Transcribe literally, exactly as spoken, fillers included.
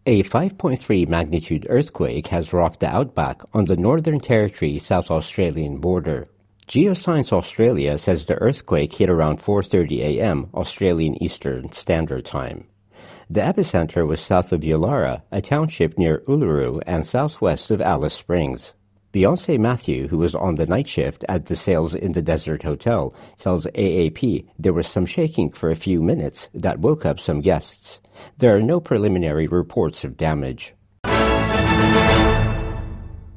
A five point three magnitude earthquake has rocked the outback on the Northern Territory South Australian border. Geoscience Australia says the earthquake hit around four thirty a.m. Australian Eastern Standard Time. The epicenter was south of Yulara, a township near Uluru and southwest of Alice Springs. Beyonce Matthew, who was on the night shift at the Sails in the Desert Hotel, tells A A P there was some shaking for a few minutes that woke up some guests. There are no preliminary reports of damage.